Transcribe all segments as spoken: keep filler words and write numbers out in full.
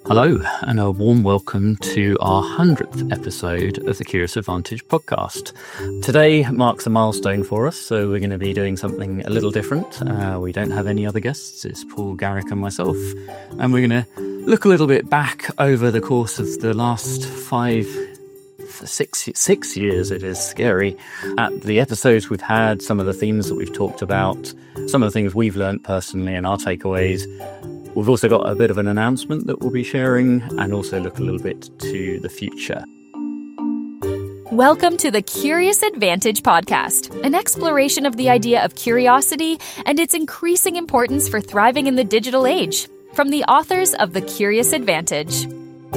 Hello, and a warm welcome to our hundredth episode of the Curious Advantage podcast. Today marks a milestone for us, so we're going to be doing something a little different. Uh, we don't have any other guests, it's Paul, Garrick and myself, and we're going to look a little bit back over the course of the last five, six, six years, it is scary, at the episodes we've had, some of the themes that we've talked about, some of the things we've learned personally and our takeaways. We've also got a bit of an announcement that we'll be sharing and also look a little bit to the future. Welcome to the Curious Advantage podcast, an exploration of the idea of curiosity and its increasing importance for thriving in the digital age, from the authors of The Curious Advantage.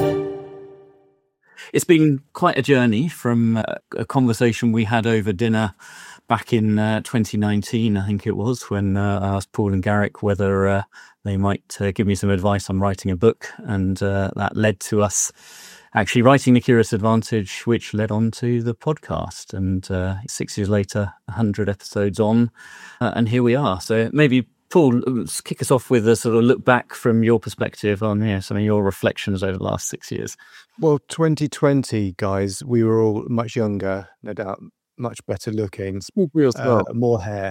It's been quite a journey from a conversation we had over dinner back in uh, twenty nineteen, I think it was, when uh, I asked Paul and Garrick whether uh, they might uh, give me some advice on writing a book. And uh, that led to us actually writing The Curious Advantage, which led on to the podcast. And uh, six years later, one hundred episodes on, uh, and here we are. So maybe, Paul, let's kick us off with a sort of look back from your perspective on yeah, some of your reflections over the last six years. Well, twenty twenty, guys, we were all much younger, no doubt, much better looking, uh, more hair.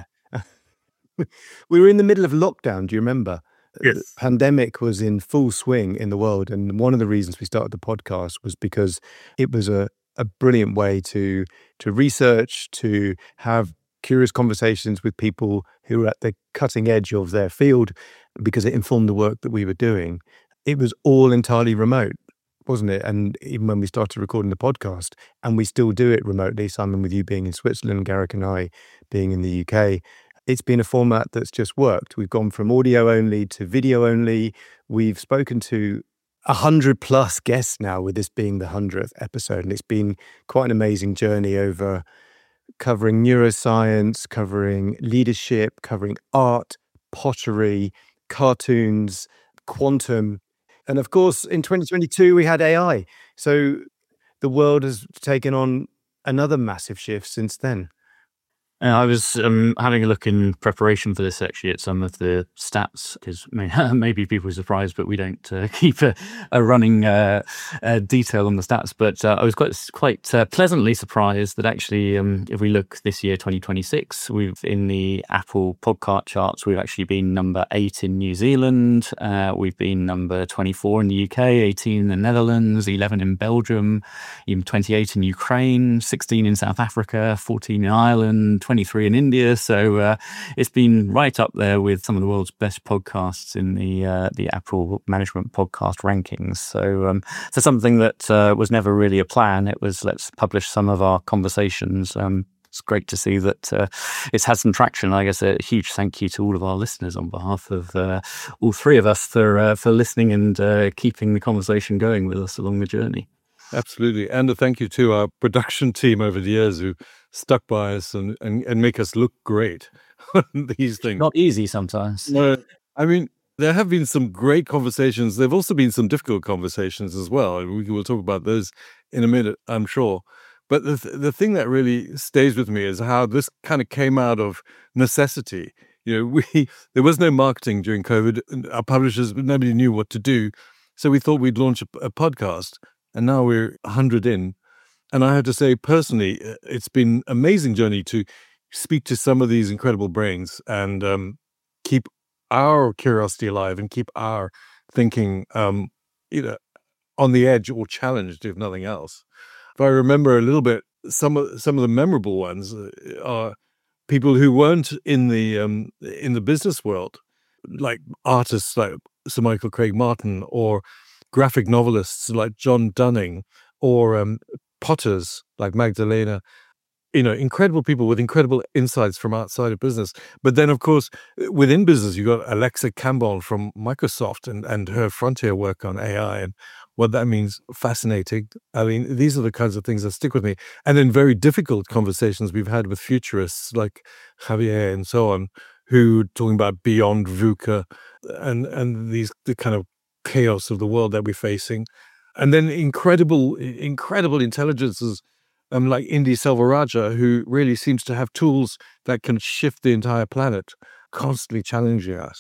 We were in the middle of lockdown, do you remember? Yes. The pandemic was in full swing in the world, and one of the reasons we started the podcast was because it was a, a brilliant way to to research, to have curious conversations with people who were at the cutting edge of their field, because it informed the work that we were doing. It was all entirely remote, wasn't it? And even when we started recording the podcast, and we still do it remotely, Simon with you being in Switzerland, Garrick and I being in the U K, it's been a format that's just worked. We've gone from audio only to video only. We've spoken to a hundred plus guests now, with this being the hundredth episode. And it's been quite an amazing journey over covering neuroscience, covering leadership, covering art, pottery, cartoons, quantum. And of course, in twenty twenty-two, we had A I. So the world has taken on another massive shift since then. Uh, I was um, having a look in preparation for this actually at some of the stats, because may, maybe people are surprised, but we don't uh, keep a, a running uh, uh, detail on the stats. But uh, I was quite quite uh, pleasantly surprised that actually, um, if we look this year, twenty twenty-six, we've in the Apple podcast charts, we've actually been number eight in New Zealand, uh, we've been number twenty-four in the U K, eighteen in the Netherlands, eleven in Belgium, even twenty-eight in Ukraine, sixteen in South Africa, fourteen in Ireland, twenty-three in India, so uh, it's been right up there with some of the world's best podcasts in the uh, the Apple Management Podcast rankings. So, um, so something that uh, was never really a plan. It was let's publish some of our conversations. Um, it's great to see that uh, it's had some traction. I guess a huge thank you to all of our listeners on behalf of uh, all three of us for uh, for listening and uh, keeping the conversation going with us along the journey. Absolutely. And a thank you to our production team over the years who stuck by us and, and, and make us look great on these things. Not easy sometimes. No, I mean, there have been some great conversations. There have also been some difficult conversations as well. We will talk about those in a minute, I'm sure. But the, th- the thing that really stays with me is how this kind of came out of necessity. You know, we there was no marketing during COVID. Our publishers, nobody knew what to do. So we thought we'd launch a, a podcast. And now we're one hundred in. And I have to say, personally, it's been an amazing journey to speak to some of these incredible brains and um, keep our curiosity alive and keep our thinking um, you know, on the edge or challenged, if nothing else. If I remember a little bit, some of some of the memorable ones are people who weren't in the um, in the business world, like artists like Sir Michael Craig Martin, or graphic novelists like John Dunning, or um, potters like Magdalena. You know, incredible people with incredible insights from outside of business. But then, of course, within business, you got Alexa Campbell from Microsoft and, and her frontier work on A I and what that means. Fascinating. I mean, these are the kinds of things that stick with me. And then very difficult conversations we've had with futurists like Javier and so on, who talking about beyond VUCA and, and these the kind of chaos of the world that we're facing. And then incredible, incredible intelligences um, like Indy Selvarajah, who really seems to have tools that can shift the entire planet, constantly challenging us.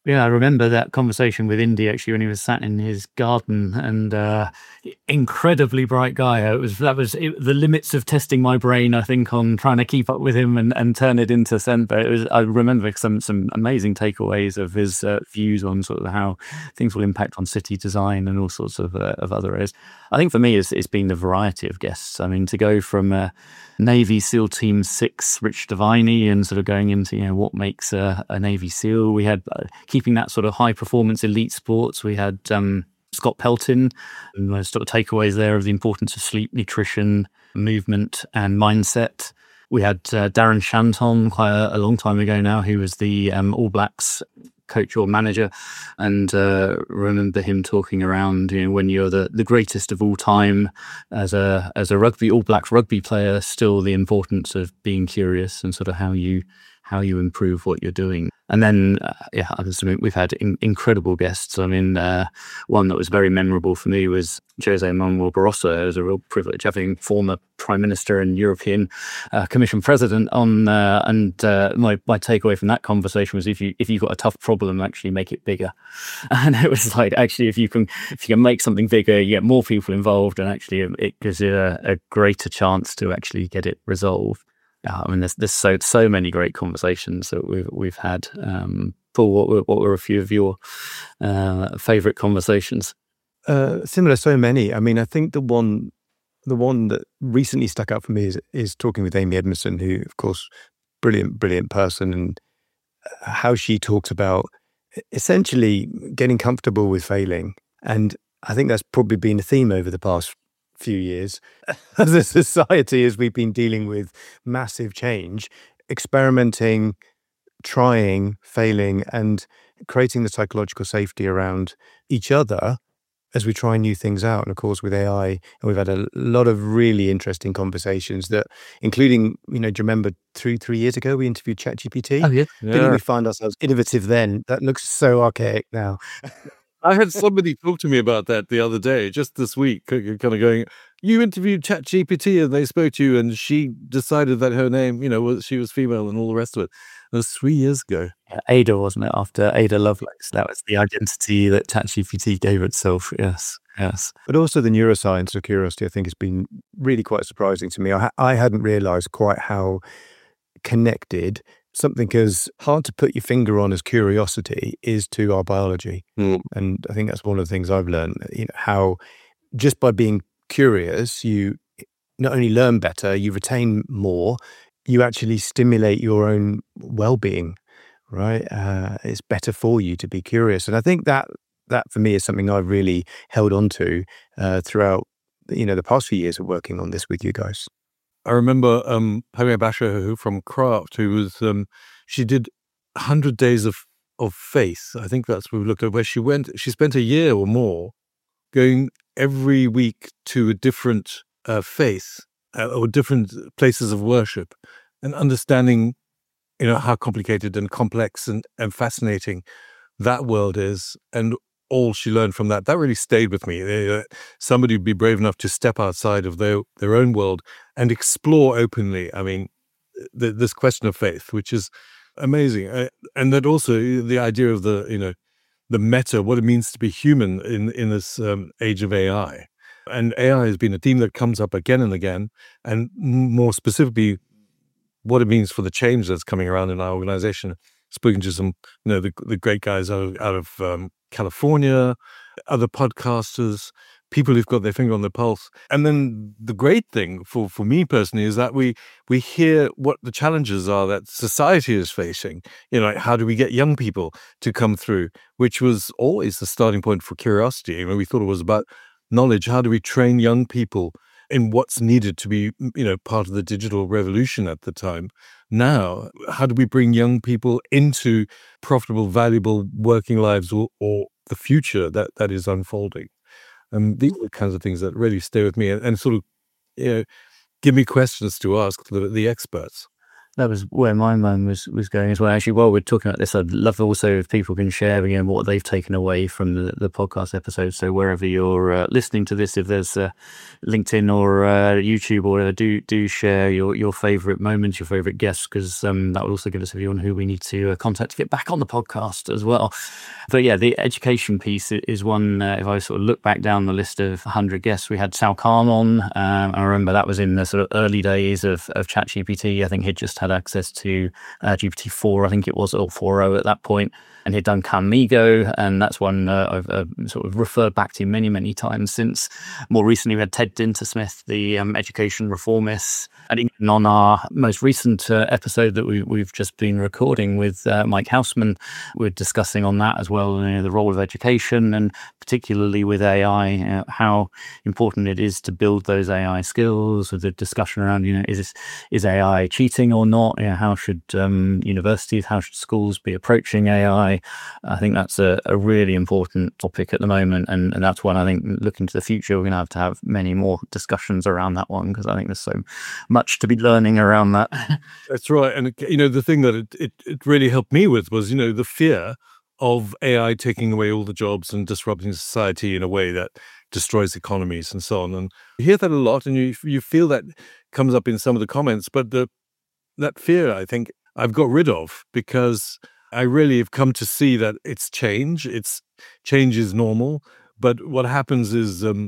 Yeah, I remember that conversation with Indy actually when he was sat in his garden, and uh, incredibly bright guy. It was that was it, the limits of testing my brain, I think, on trying to keep up with him and, and turn it into sense. But it was I remember some some amazing takeaways of his uh, views on sort of how things will impact on city design and all sorts of uh, of other areas. I think for me, it's, it's been the variety of guests. I mean, to go from uh, Navy SEAL Team Six, Rich Deviney, and sort of going into, you know, what makes a, a Navy SEAL. We had uh, keeping that sort of high performance elite sports. We had um, Scott Pelton, and those sort of takeaways there of the importance of sleep, nutrition, movement, and mindset. We had uh, Darren Shanton quite a, a long time ago now, who was the um, All Blacks coach or manager, and uh, remember him talking around, you know, when you're the, the greatest of all time as a as a rugby All Blacks rugby player, still the importance of being curious and sort of how you how you improve what you're doing. And then, uh, yeah, I mean, we've had in, incredible guests. I mean, uh, one that was very memorable for me was Jose Manuel Barroso. It was a real privilege having former Prime Minister and European uh, Commission President on. Uh, and uh, my, my takeaway from that conversation was if you if you've got a tough problem, actually make it bigger. And it was like, actually, if you can if you can make something bigger, you get more people involved, and actually it gives you a, a greater chance to actually get it resolved. I mean, there's there's so so many great conversations that we've we've had. Um, Paul, what were what were a few of your uh, favourite conversations? Uh, similar, so many. I mean, I think the one the one that recently stuck out for me is is talking with Amy Edmondson, who, of course, brilliant, brilliant person, and how she talks about essentially getting comfortable with failing. And I think that's probably been a theme over the past few years as a society, as we've been dealing with massive change, experimenting, trying, failing, and creating the psychological safety around each other as we try new things out. And of course, with A I, and we've had a lot of really interesting conversations that, including, you know, do you remember three, three years ago, we interviewed ChatGPT? Oh, yeah. Didn't Yeah. we find ourselves innovative then? That looks so archaic now. I had somebody talk to me about that the other day, just this week, kind of going, you interviewed ChatGPT and they spoke to you and she decided that her name, you know, was she was female and all the rest of it. That was three years ago. Yeah, Ada, wasn't it? After Ada Lovelace, that was the identity that ChatGPT gave itself. Yes, yes. But also the neuroscience of curiosity, I think, has been really quite surprising to me. I, ha- I hadn't realised quite how connected something as hard to put your finger on as curiosity is to our biology. Mm. And I think that's one of the things I've learned, you know, how just by being curious, you not only learn better, you retain more, you actually stimulate your own well-being, right? Uh, it's better for you to be curious. And I think that that for me is something I've really held on to uh, throughout, you know, the past few years of working on this with you guys. I remember um, Pamela Basher, who from Craft, who was, um, she did one hundred days of, of faith. I think that's what we looked at, where she went, she spent a year or more going every week to a different uh, faith uh, or different places of worship and understanding, you know, how complicated and complex and, and fascinating that world is. And all she learned from that, that really stayed with me. Uh, somebody would be brave enough to step outside of their, their own world and explore openly. I mean, th- this question of faith, which is amazing. Uh, and that also the idea of the, you know, the meta, what it means to be human in, in this um, age of A I. And A I has been a theme that comes up again and again, and more specifically, what it means for the change that's coming around in our organization. Speaking to some, you know, the, the great guys out of, out of um, California, other podcasters, people who've got their finger on the pulse. And then the great thing for, for me personally is that we we hear what the challenges are that society is facing. You know, like how do we get young people to come through, which was always the starting point for curiosity. I mean, we thought it was about knowledge. How do we train young people in what's needed to be, you know, part of the digital revolution at the time? Now, how do we bring young people into profitable, valuable working lives or, or the future that, that is unfolding? And these are the kinds of things that really stay with me and, and sort of, you know, give me questions to ask the, the experts. That was where my mind was, was going as well. Actually, while we're talking about this, I'd love also if people can share, you know, what they've taken away from the, the podcast episode. So wherever you're uh, listening to this, if there's uh, LinkedIn or uh, YouTube or whatever, do do share your, your favourite moments, your favourite guests, because um, that will also give us a view on who we need to uh, contact to get back on the podcast as well. But yeah, the education piece is one, uh, if I sort of look back down the list of one hundred guests, we had Sal Khan on. Um, I remember that was in the sort of early days of, of ChatGPT. I think he'd just had access to uh, G P T four, I think it was, or four point oh at that point. And he'd done Kamigo, and that's one uh, I've uh, sort of referred back to many, many times since. More recently, we had Ted Dintersmith, the um, education reformist. And even on our most recent uh, episode that we, we've just been recording with uh, Mike Houseman, we're discussing on that as well, you know, the role of education, and particularly with A I, uh, how important it is to build those A I skills, with the discussion around, you know, is this, is A I cheating or not? You know, how should um, universities, how should schools be approaching A I? I think that's a, a really important topic at the moment, and, and that's one I think looking to the future we're going to have to have many more discussions around that one, because I think there's so much to be learning around that. That's right. And you know, the thing that it, it, it really helped me with was, you know, the fear of A I taking away all the jobs and disrupting society in a way that destroys economies and so on. And you hear that a lot, and you you feel that comes up in some of the comments, but the that fear, I think, I've got rid of, because I really have come to see that it's change. It's change is normal. But what happens is, um,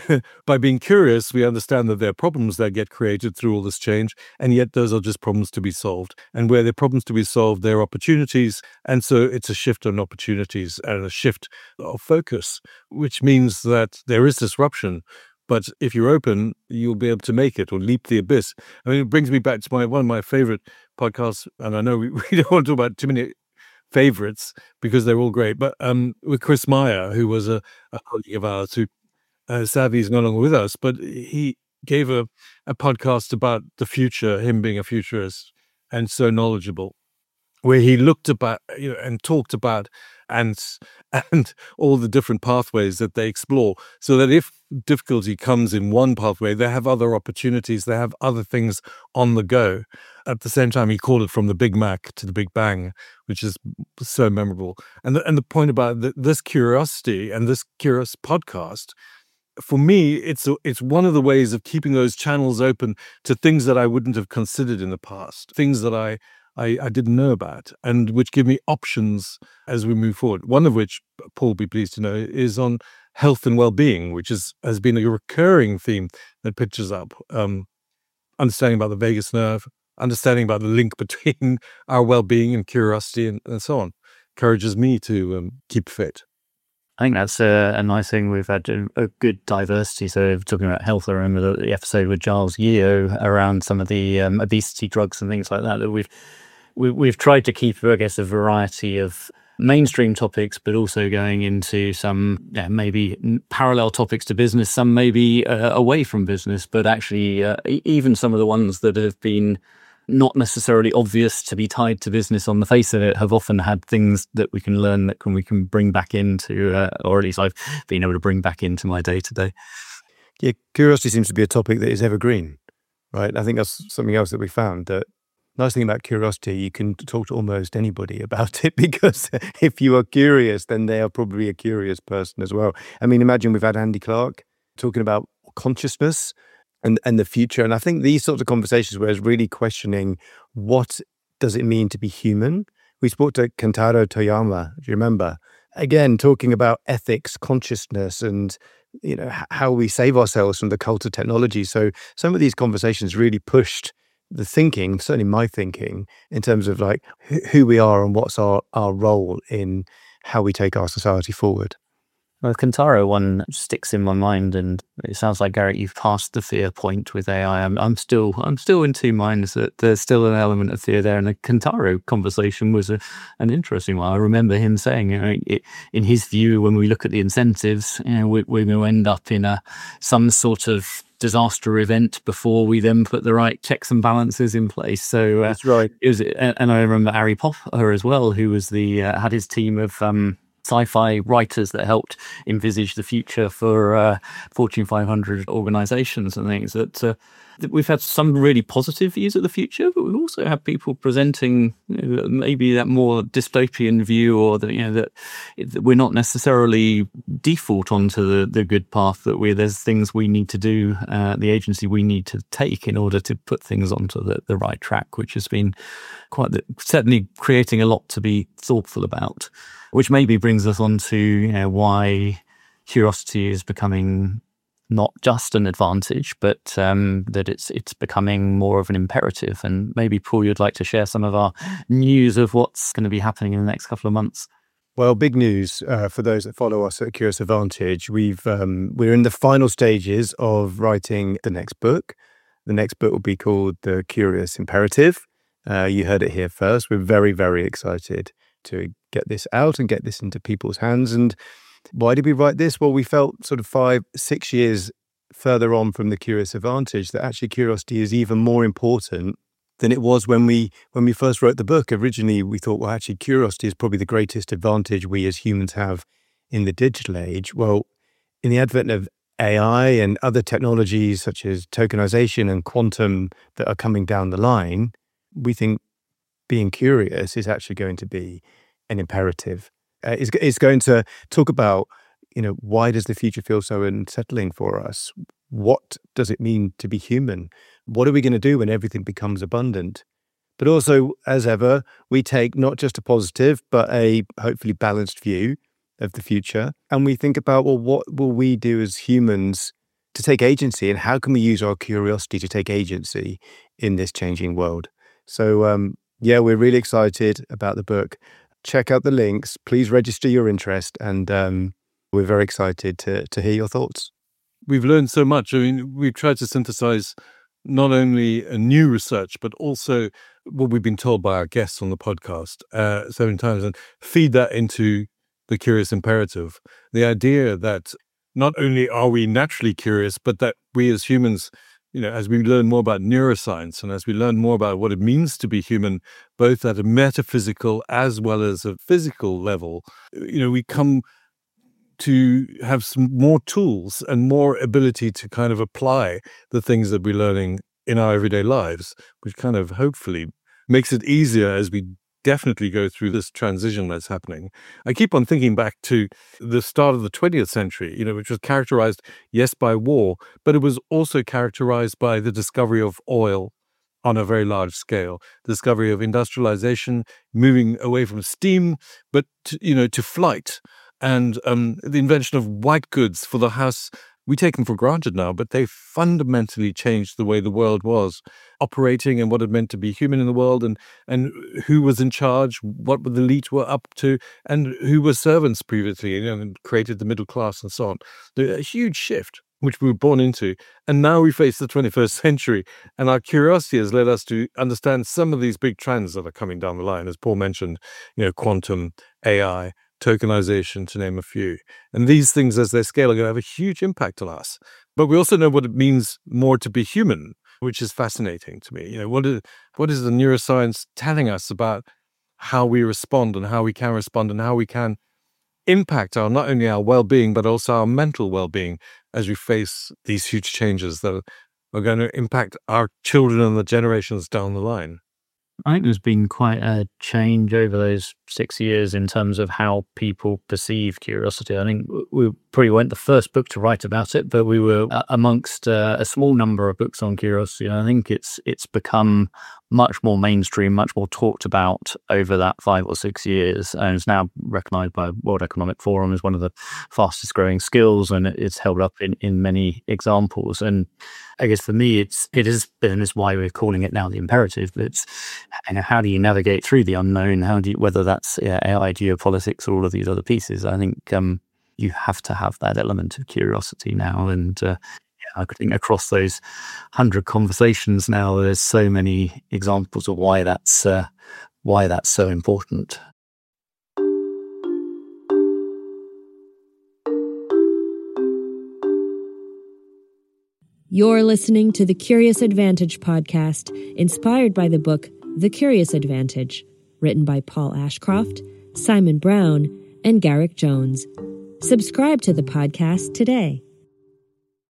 by being curious, we understand that there are problems that get created through all this change, and yet those are just problems to be solved. And where there are problems to be solved, there are opportunities. And so it's a shift on opportunities and a shift of focus, which means that there is disruption. But if you're open, you'll be able to make it or leap the abyss. I mean, it brings me back to my one of my favorite podcasts, and I know we, we don't want to talk about too many favorites because they're all great, but um, with Chris Meyer, who was a, a colleague of ours, who uh, sadly is no longer with us, but he gave a, a podcast about the future, him being a futurist and so knowledgeable, where he looked about, you know, and talked about and and all the different pathways that they explore, so that if difficulty comes in one pathway, they have other opportunities, they have other things on the go. At the same time, he called it from the Big Mac to the Big Bang, which is so memorable. And the, and the point about the, this curiosity and this curious podcast, for me, it's a, it's one of the ways of keeping those channels open to things that I wouldn't have considered in the past, things that I I, I didn't know about, and which give me options as we move forward. One of which, Paul will be pleased to know, is on health and well-being, which is has been a recurring theme that pitches up. Um, understanding about the vagus nerve, understanding about the link between our well-being and curiosity, and, and so on, encourages me to um, keep fit. I think that's a, a nice thing. We've had a, a good diversity. So talking about health, I remember the, the episode with Giles Yeo around some of the um, obesity drugs and things like that, that we've we, we've tried to keep, I guess, a variety of mainstream topics, but also going into some yeah, maybe parallel topics to business, some maybe uh, away from business, but actually uh, even some of the ones that have been not necessarily obvious to be tied to business on the face of it have often had things that we can learn that can we can bring back into, uh, or at least I've been able to bring back into my day to day. Yeah, curiosity seems to be a topic that is evergreen, right? I think that's something else that we found, that nice thing about curiosity, you can talk to almost anybody about it, because if you are curious, then they are probably a curious person as well. I mean, imagine we've had Andy Clark talking about consciousness and, and the future. And I think these sorts of conversations where it's really questioning, what does it mean to be human? We spoke to Kentaro Toyama, do you remember? Again, talking about ethics, consciousness, and you know how we save ourselves from the cult of technology. So some of these conversations really pushed the thinking, certainly my thinking, in terms of like who we are and what's our, our role in how we take our society forward. Well, the Kentaro one sticks in my mind, and it sounds like, Garrett, you've passed the fear point with A I. I'm, I'm still, I'm still in two minds that there's still an element of fear there. And the Kentaro conversation was a, an interesting one. I remember him saying, you know, it, in his view, when we look at the incentives, you know, we, we're going to end up in a some sort of disaster event before we then put the right checks and balances in place. So uh, that's right. It was, and I remember Ari Popper as well, who was the uh, had his team of um, sci-fi writers that helped envisage the future for uh, Fortune five hundred organizations and things. That uh, we've had some really positive views of the future, but we've also had people presenting, you know, maybe that more dystopian view, or that, you know, that, that we're not necessarily default onto the, the good path, that we there's things we need to do, uh, the agency we need to take in order to put things onto the, the right track, which has been quite the, certainly creating a lot to be thoughtful about, which maybe brings us on to, you know, why curiosity is becoming not just an advantage, but um, that it's it's becoming more of an imperative. And maybe, Paul, you'd like to share some of our news of what's going to be happening in the next couple of months. Well, big news uh, for those that follow us at Curious Advantage. We've um, we're in the final stages of writing the next book. The next book will be called The Curious Imperative. Uh, you heard it here first. We're very, very excited to get this out and get this into people's hands. And why did we write this? Well, we felt sort of five, six years further on from the Curious Advantage that actually curiosity is even more important than it was when we when we first wrote the book. Originally, we thought, well, actually, curiosity is probably the greatest advantage we as humans have in the digital age. Well, in the advent of A I and other technologies such as tokenization and quantum that are coming down the line, we think being curious is actually going to be an imperative. Uh, is is going to talk about, you know, why does the future feel so unsettling for us? What does it mean to be human? What are we going to do when everything becomes abundant? But also, as ever, we take not just a positive, but a hopefully balanced view of the future. And we think about, well, what will we do as humans to take agency, and how can we use our curiosity to take agency in this changing world? So, um, yeah, we're really excited about the book. Check out the links. Please register your interest, and um, we're very excited to to hear your thoughts. We've learned so much. I mean, we've tried to synthesize not only a new research, but also what we've been told by our guests on the podcast uh, so many times, and feed that into the Curious Imperative. The idea that not only are we naturally curious, but that we as humans, you know, as we learn more about neuroscience and as we learn more about what it means to be human, both at a metaphysical as well as a physical level, you know, we come to have some more tools and more ability to kind of apply the things that we're learning in our everyday lives, which kind of hopefully makes it easier as we definitely go through this transition that's happening. I keep on thinking back to the start of the twentieth century, you know, which was characterized, yes, by war, but it was also characterized by the discovery of oil on a very large scale, the discovery of industrialization, moving away from steam, but, to, you know, to flight, and um, the invention of white goods for the house. We take them for granted now, but they fundamentally changed the way the world was operating and what it meant to be human in the world, and, and who was in charge, what the elite were up to, and who were servants previously, you know, and created the middle class and so on. A huge shift, which we were born into. And now we face the twenty-first century, and our curiosity has led us to understand some of these big trends that are coming down the line, as Paul mentioned, you know, quantum, A I, tokenization, to name a few. And these things, as they scale, are going to have a huge impact on us. But we also know what it means more to be human, which is fascinating to me. You know, what is, what is the neuroscience telling us about how we respond and how we can respond and how we can impact our, not only our well-being, but also our mental well-being as we face these huge changes that are going to impact our children and the generations down the line? I think there's been quite a change over those six years in terms of how people perceive curiosity. I think we probably weren't the first book to write about it, but we were amongst uh, a small number of books on curiosity. And I think it's it's become much more mainstream, much more talked about over that five or six years, and it's now recognized by World Economic Forum as one of the fastest growing skills, and it's held up in, in many examples. And I guess for me, it's it is, and it's why we're calling it now the imperative. But it's, you know, how do you navigate through the unknown? How do you, whether that's yeah, A I, geopolitics, or all of these other pieces? I think um, you have to have that element of curiosity now. And uh, yeah, I think across those hundred conversations now, there's so many examples of why that's uh, why that's so important. You're listening to the Curious Advantage podcast, inspired by the book The Curious Advantage, written by Paul Ashcroft, Simon Brown, and Garrick Jones. Subscribe to the podcast today.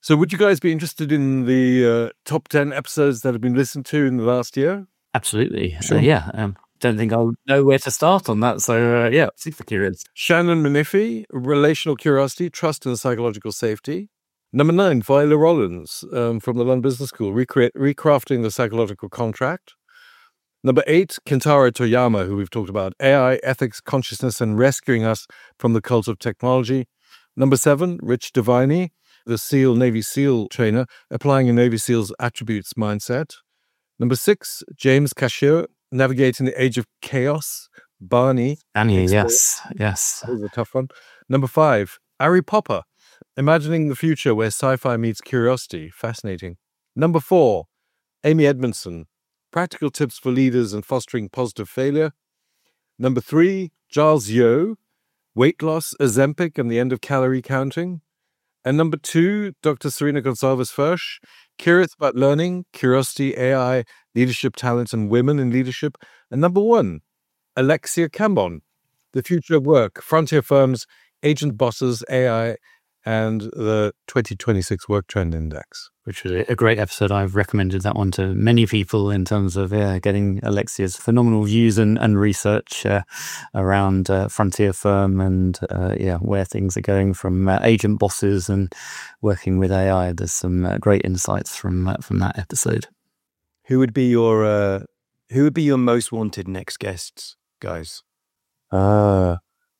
So would you guys be interested in the uh, top ten episodes that have been listened to in the last year? Absolutely. Sure. Uh, yeah. Um, don't think I'll know where to start on that. So, uh, yeah, super curious. Shannon Manifi, Relational Curiosity, Trust and Psychological Safety. Number nine, Viola Rollins um, from the London Business School, Recre- Recrafting the Psychological Contract. Number eight, Kentaro Toyama, who we've talked about, A I, Ethics, Consciousness, and Rescuing Us from the Cult of Technology. Number seven, Rich Devine, the SEAL, Navy SEAL trainer, Applying a Navy SEAL's Attributes Mindset. Number six, James Cashier, Navigating the Age of Chaos, Barney. Annie, Expert. yes, yes. That was a tough one. Number five, Ari Popper, Imagining the Future Where Sci-Fi Meets Curiosity. Fascinating. Number four, Amy Edmondson, Practical Tips for Leaders and Fostering Positive Failure. Number three, Giles Yeo, Weight Loss, Ozempic, and the End of Calorie Counting. And number two, Doctor Serena Gonçalves-Fersch, Curious About Learning, Curiosity, A I, Leadership, Talent, and Women in Leadership. And number one, Alexia Cambon, The Future of Work, Frontier Firms, Agent Bosses, A I, and the twenty twenty-six Work Trend Index. Which was a great episode. I've recommended that one to many people in terms of yeah, getting Alexia's phenomenal views and, and research uh, around uh, Frontier Firm and uh, yeah, where things are going from uh, agent bosses and working with A I. There's some uh, great insights from uh, from that episode. Who would be your uh, Who would be your most wanted next guests, guys? Uh,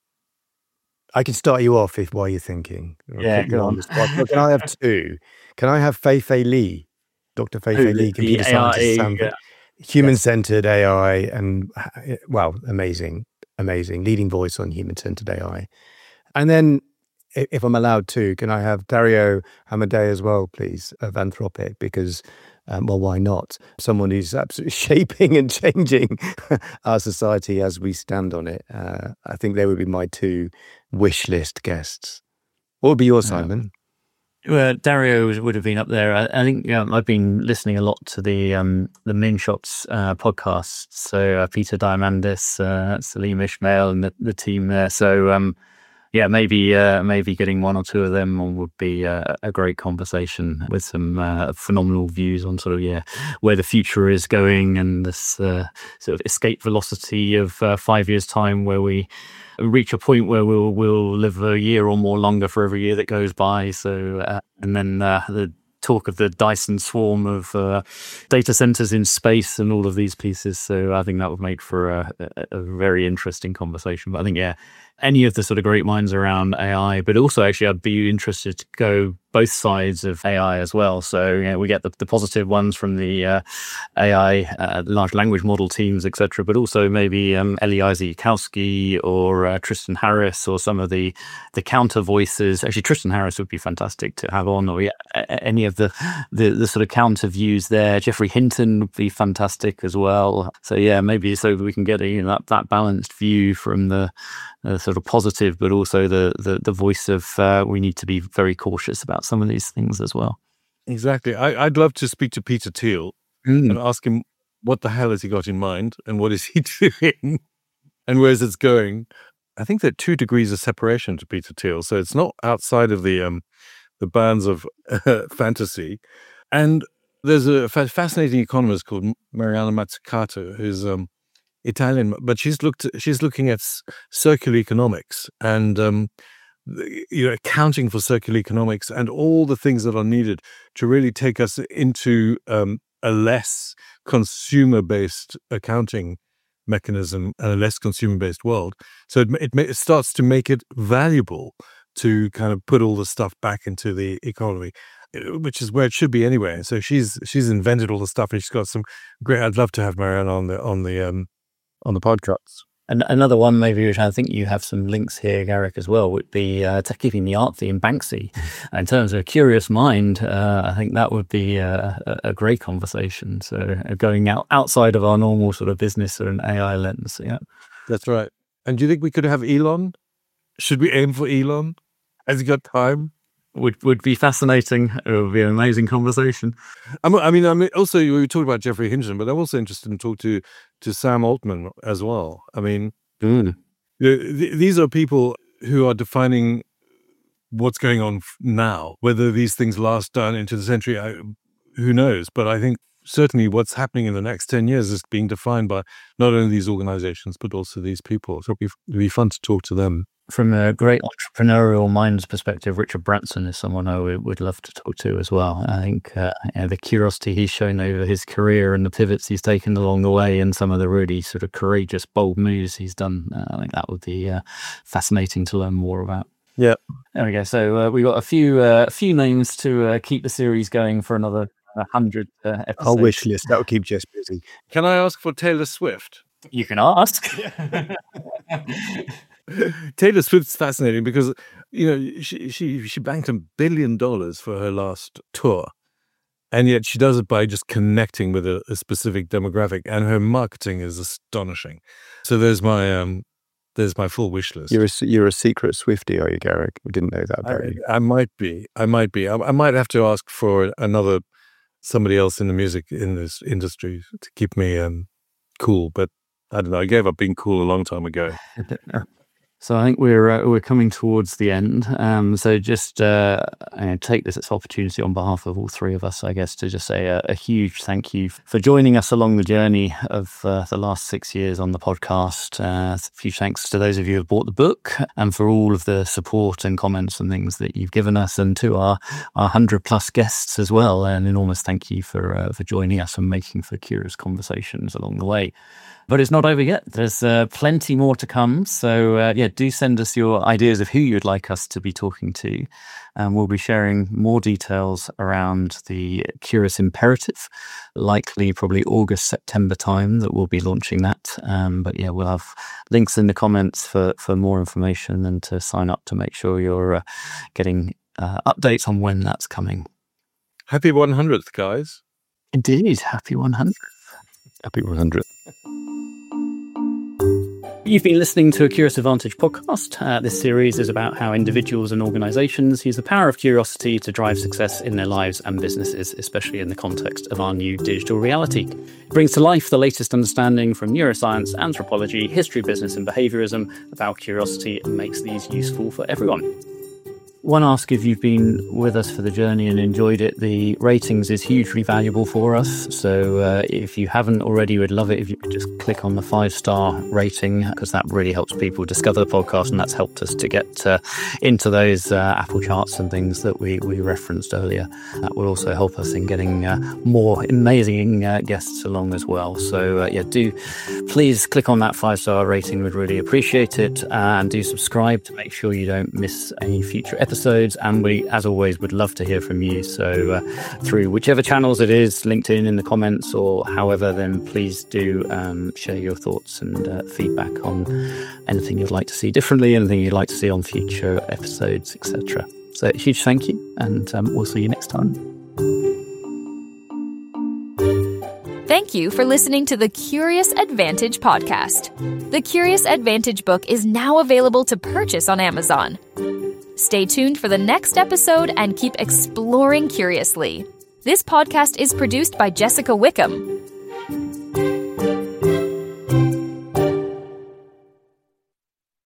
I can start you off if while you're thinking. I'll Yeah, put you go on. the spot. But can I have two? Can I have Fei Fei Li, Doctor Fei Fei Li, computer scientist, Stanford, human-centered A I, and wow, amazing, amazing, leading voice on human-centered A I. And then, i- if I'm allowed to, can I have Dario Amodei as well, please, of Anthropic? Because, um, well, why not? Someone who's absolutely shaping and changing our society as we stand on it. Uh, I think they would be my two wish list guests. What would be yours, Simon? Well, Dario was- would have been up there. I, I think yeah, I've been listening a lot to the um, the Moonshots uh, podcast. So uh, Peter Diamandis, uh, Salim Ismail, and the, the team there. So um, yeah, maybe uh, maybe getting one or two of them on would be uh, a great conversation with some uh, phenomenal views on sort of yeah where the future is going and this uh, sort of escape velocity of uh, five years time, where we reach a point where we'll we'll live a year or more longer for every year that goes by. So uh, and then uh, the talk of the Dyson swarm of uh, data centers in space and all of these pieces. So I think that would make for a, a, a very interesting conversation. But I think yeah, any of the sort of great minds around A I, but also actually I'd be interested to go both sides of A I as well. So yeah, we get the, the positive ones from the uh, A I uh, large language model teams, et cetera, but also maybe um, Eliezer Yudkowsky or uh, Tristan Harris or some of the the counter voices. Actually, Tristan Harris would be fantastic to have on, or yeah, a- any of the, the the sort of counter views there. Jeffrey Hinton would be fantastic as well. So yeah, maybe so we can get a, you know, that, that balanced view from the uh, sort of positive, but also the the, the voice of uh, we need to be very cautious about some of these things as well. Exactly. I, I'd love to speak to Peter Thiel and ask him what the hell has he got in mind and what is he doing and where's it going. I think there are two degrees of separation to Peter Thiel, so it's not outside of the um, the bounds of uh, fantasy. And there's a fa- fascinating economist called Mariana Mazzucato, who's um, Italian, but she's looked she's looking at s- circular economics and um, the- you know accounting for circular economics and all the things that are needed to really take us into um, a less consumer-based accounting mechanism and a less consumer-based world. So it, it, ma- it starts to make it valuable to kind of put all the stuff back into the economy, uh, which is where it should be anyway. So she's she's invented all the stuff, and she's got some great. I'd love to have Marianne on the on the um, on the podcast. And another one, maybe, which I think you have some links here, Garrick, as well, would be uh, to keeping the art theme, Banksy. In terms of a curious mind, uh, I think that would be uh, a, a great conversation. So uh, going out outside of our normal sort of business or an A I lens. Yeah, That's right. And do you think we could have Elon? Should we aim for Elon? Has he got time? would would be fascinating. It would be an amazing conversation. I'm, I mean, I mean, also we talked about Jeffrey Hinton, but I'm also interested in talk to to Sam Altman as well. I mean, Mm. you know, th- these are people who are defining what's going on now. Whether these things last down into the century, I, who knows? But I think certainly what's happening in the next ten years is being defined by not only these organizations, but also these people. So it'll be, it'll be fun to talk to them. From a great entrepreneurial minds perspective, Richard Branson is someone I would, would love to talk to as well. I think uh, you know, the curiosity he's shown over his career and the pivots he's taken along the way and some of the really sort of courageous, bold moves he's done, uh, I think that would be uh, fascinating to learn more about. Yeah. There we go. So uh, we got a few uh, a few names to uh, keep the series going for another uh, hundred uh, episodes. Our wish list, that will keep Jess busy. Can I ask for Taylor Swift? You can ask. Taylor Swift's fascinating because, you know, she, she she banked a billion dollars for her last tour, and yet she does it by just connecting with a, a specific demographic, and her marketing is astonishing. So there's my um, there's my full wish list. You're a, you're a secret Swiftie, are you, Garrick? We didn't know that about I, you. I might be. I might be. I, I might have to ask for another somebody else in the music in this industry to keep me um, cool, but I don't know. I gave up being cool a long time ago. So I think we're uh, we're coming towards the end. Um, so just uh, you know, take this opportunity on behalf of all three of us, I guess, to just say a, a huge thank you for joining us along the journey of uh, the last six years on the podcast. Uh, a huge thanks to those of you who have bought the book and for all of the support and comments and things that you've given us, and to our our hundred plus guests as well. An enormous thank you for uh, for joining us and making for curious conversations along the way. But it's not over yet. There's uh, plenty more to come. So, uh, yeah, do send us your ideas of who you'd like us to be talking to. And we'll be sharing more details around the Curious Imperative, likely probably August, September time that we'll be launching that. Um, but, yeah, we'll have links in the comments for, for more information and to sign up to make sure you're uh, getting uh, updates on when that's coming. Happy one hundredth, guys. Indeed. Happy one hundredth. Happy one hundredth. You've been listening to a Curious Advantage podcast. Uh, this series is about how individuals and organizations use the power of curiosity to drive success in their lives and businesses, especially in the context of our new digital reality. It brings to life the latest understanding from neuroscience, anthropology, history, business, and behaviorism of how curiosity makes these useful for everyone. One ask, if you've been with us for the journey and enjoyed it, the ratings is hugely valuable for us. So uh, if you haven't already, we'd love it if you could just click on the five-star rating, because that really helps people discover the podcast, and that's helped us to get uh, into those uh, Apple charts and things that we, we referenced earlier. That will also help us in getting uh, more amazing uh, guests along as well. So uh, yeah, do please click on that five-star rating. We'd really appreciate it. Uh, and do subscribe to make sure you don't miss any future episodes. Episodes, and we, as always, would love to hear from you. So uh, through whichever channels it is, LinkedIn in the comments or however, then please do um, share your thoughts and uh, feedback on anything you'd like to see differently, anything you'd like to see on future episodes, et cetera. So a huge thank you, and um, we'll see you next time. Thank you for listening to the Curious Advantage podcast. The Curious Advantage book is now available to purchase on Amazon. Stay tuned for the next episode and keep exploring curiously. This podcast is produced by Jessica Wickham.